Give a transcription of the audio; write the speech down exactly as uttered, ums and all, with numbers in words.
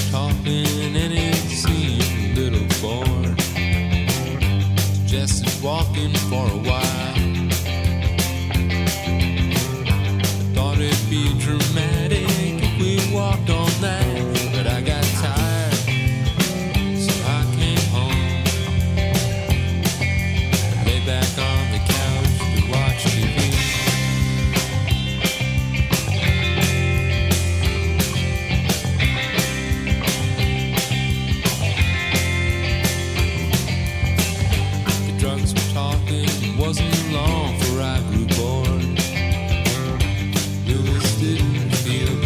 talking and it seemed a little bored. Jesse's walking for a while.